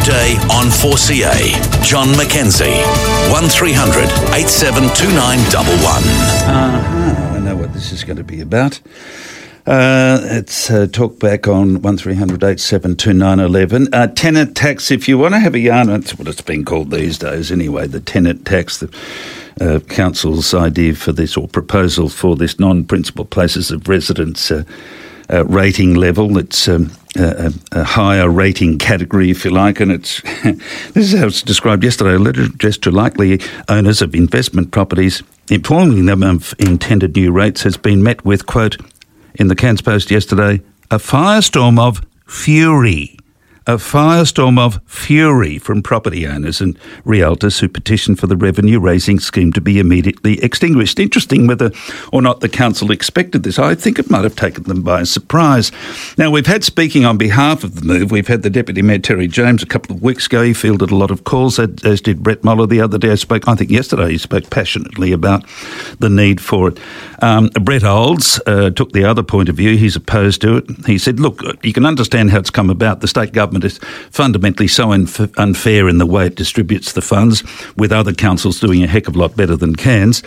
Weekday on 4CA. John McKenzie. 1300 872911. I know what this is going to be about. It's talk back on 1300 872911. Tenant tax, if you want to have a yarn, that's what it's been called these days anyway, the tenant tax, the council's idea for this, or proposal for this non-principal places of residence rating level. It's a higher rating category, if you like, and it's this is how it's described yesterday. A letter addressed to likely owners of investment properties informing them of intended new rates has been met with, quote, in the Cairns Post yesterday, a firestorm of fury. A firestorm of fury from property owners and realtors who petitioned for the revenue-raising scheme to be immediately extinguished. Interesting whether or not the council expected this. I think it might have taken them by surprise. Now, we've had, speaking on behalf of the move, we've had the Deputy Mayor Terry James a couple of weeks ago. He fielded a lot of calls, as did Brett Moller the other day. I think yesterday he spoke passionately about the need for it. Brett Olds took the other point of view. He's opposed to it. He said, look, you can understand how it's come about. The state government is fundamentally so unfair in the way it distributes the funds, with other councils doing a heck of a lot better than Cairns.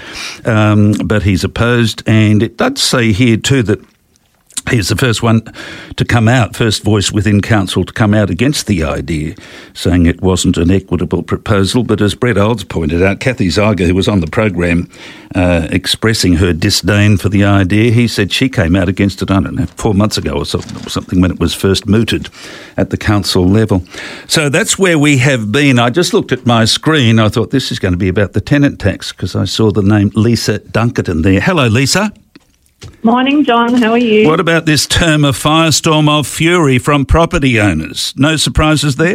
But he's opposed, and it does say here too that he's the first one to come out, first voice within council to come out against the idea, saying it wasn't an equitable proposal. But as Brett Olds pointed out, Kathy Zyger, who was on the program expressing her disdain for the idea, he said she came out against it, I don't know, 4 months ago or something when it was first mooted at the council level. So that's where we have been. I just looked at my screen. I thought this is going to be about the tenant tax because I saw the name Lisa Dunkerton there. Hello, Lisa. Morning, John. How are you? What about this term, a firestorm of fury from property owners? No surprises there?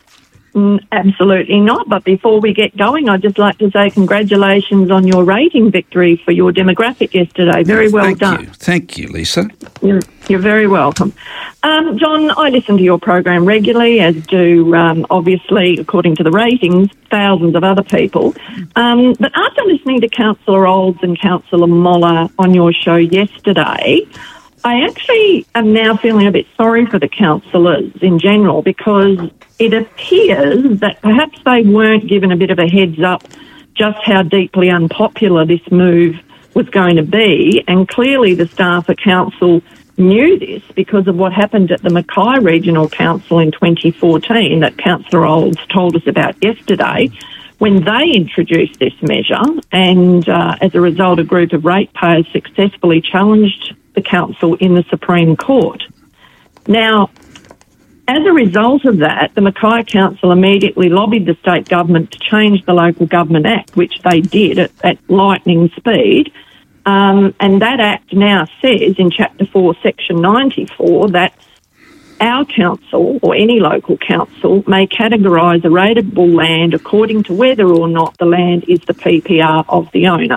Absolutely not. But before we get going, I'd just like to say congratulations on your rating victory for your demographic yesterday. Very well done. Thank you, Lisa. You're very welcome. John, I listen to your program regularly, as do, obviously, according to the ratings, thousands of other people. But after listening to Councillor Olds and Councillor Moller on your show yesterday, I actually am now feeling a bit sorry for the councillors in general, because it appears that perhaps they weren't given a bit of a heads up just how deeply unpopular this move was going to be. And clearly the staff at council knew this because of what happened at the Mackay Regional Council in 2014 that Councillor Olds told us about yesterday, when they introduced this measure, and as a result a group of ratepayers successfully challenged the council in the Supreme Court. Now, as a result of that, the Mackay Council immediately lobbied the state government to change the Local Government Act, which they did at lightning speed. And that Act now says in Chapter 4, Section 94, that our council or any local council may categorise a rateable land according to whether or not the land is the PPR of the owner.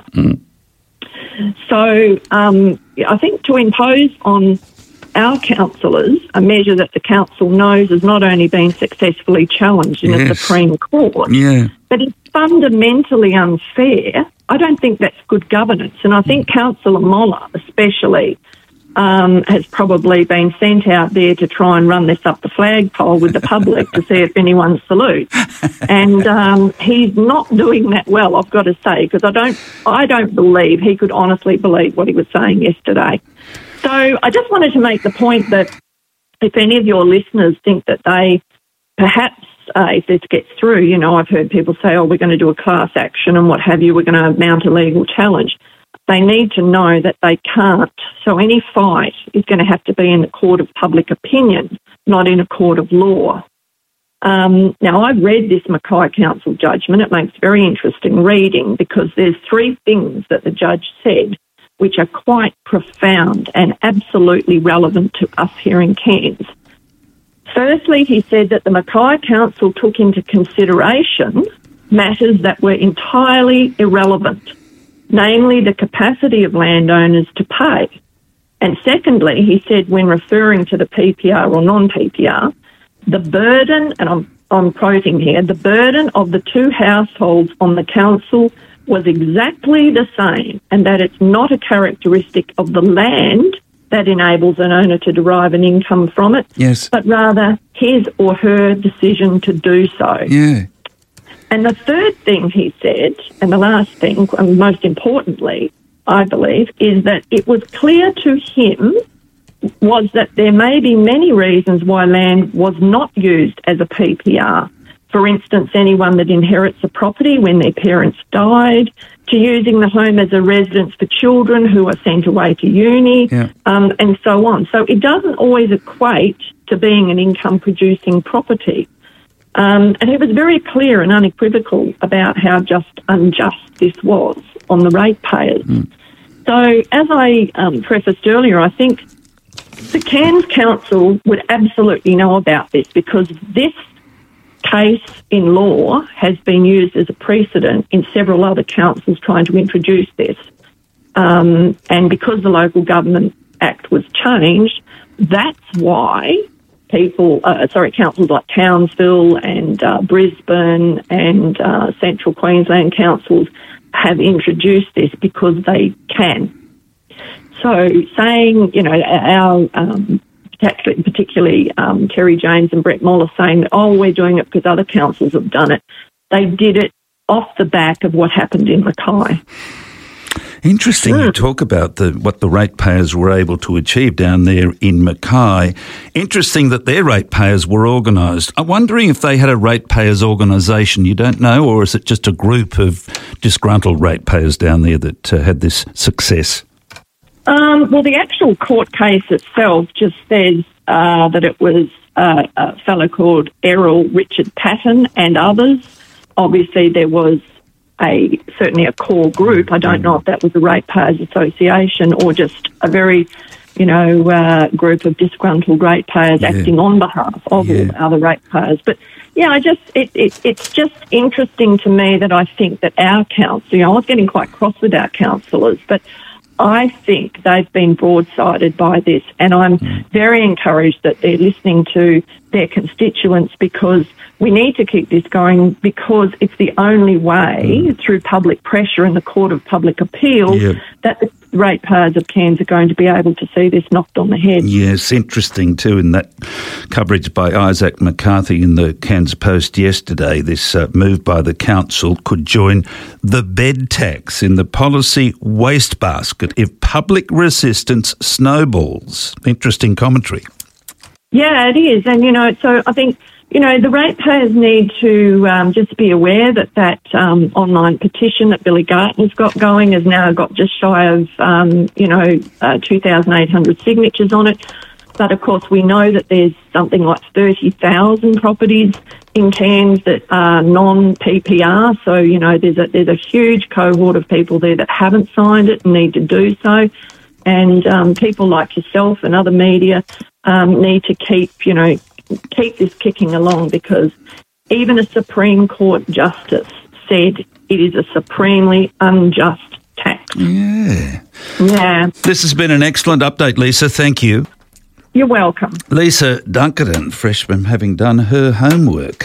So I think to impose on our councillors a measure that the council knows has not only been successfully challenged in a Supreme Court, but it's fundamentally unfair. I don't think that's good governance. And I think Councillor Moller especially has probably been sent out there to try and run this up the flagpole with the public to see if anyone salutes. And he's not doing that well, I've got to say, because I don't believe he could honestly believe what he was saying yesterday. So I just wanted to make the point that if any of your listeners think that they perhaps, if this gets through, you know, I've heard people say, oh, we're going to do a class action and what have you, we're going to mount a legal challenge. They need to know that they can't. So any fight is going to have to be in the court of public opinion, not in a court of law. Now, I've read this Mackay Council judgment. It makes very interesting reading because there's three things that the judge said which are quite profound and absolutely relevant to us here in Cairns. Firstly, he said that the Mackay Council took into consideration matters that were entirely irrelevant, namely the capacity of landowners to pay. And secondly, he said when referring to the PPR or non-PPR, the burden, and I'm quoting here, the burden of the two households on the council was exactly the same, and that it's not a characteristic of the land that enables an owner to derive an income from it, but rather his or her decision to do so. Yeah. And the third thing he said, and the last thing, and most importantly, I believe, is that it was clear to him was that there may be many reasons why land was not used as a PPR. For instance, anyone that inherits a property when their parents died, to using the home as a residence for children who are sent away to uni, and so on. So it doesn't always equate to being an income-producing property. And he was very clear and unequivocal about how unjust this was on the ratepayers. So as I prefaced earlier, I think the Cairns Council would absolutely know about this, because this case in law has been used as a precedent in several other councils trying to introduce this. And because the Local Government Act was changed, that's why councils like Townsville and Brisbane and Central Queensland councils have introduced this, because they can. So saying, our particularly Terry James and Brett Moller saying that, we're doing it because other councils have done it. They did it off the back of what happened in Mackay. Interesting you talk about what the ratepayers were able to achieve down there in Mackay. Interesting that their ratepayers were organised. I'm wondering if they had a ratepayers organisation, you don't know, or is it just a group of disgruntled ratepayers down there that had this success? Well, the actual court case itself just says that it was a fellow called Errol Richard Patton and others. Obviously, there was certainly a core group. I don't know if that was a ratepayers association or just a very, group of disgruntled ratepayers acting on behalf of all other ratepayers. But it's just interesting to me that I think that our council, I was getting quite cross with our councillors, but I think they've been broadsided by this, and I'm very encouraged that they're listening to their constituents, because we need to keep this going, because it's the only way through public pressure in the Court of Public Appeal that the ratepayers of Cairns are going to be able to see this knocked on the head. Yes, interesting too, in that coverage by Isaac McCarthy in the Cairns Post yesterday, this move by the council could join the bed tax in the policy wastebasket if public resistance snowballs. Interesting commentary. Yeah, it is. And, so I think, the ratepayers need to just be aware that online petition that Billy Gartner's got going has now got just shy of, 2,800 signatures on it. But, of course, we know that there's something like 30,000 properties in Cairns that are non-PPR. So, there's a huge cohort of people there that haven't signed it and need to do so. And people like yourself and other media need to keep this kicking along, because even a Supreme Court justice said it is a supremely unjust tax. Yeah. Yeah. This has been an excellent update, Lisa. Thank you. You're welcome. Lisa Dunkerton, fresh from having done her homework.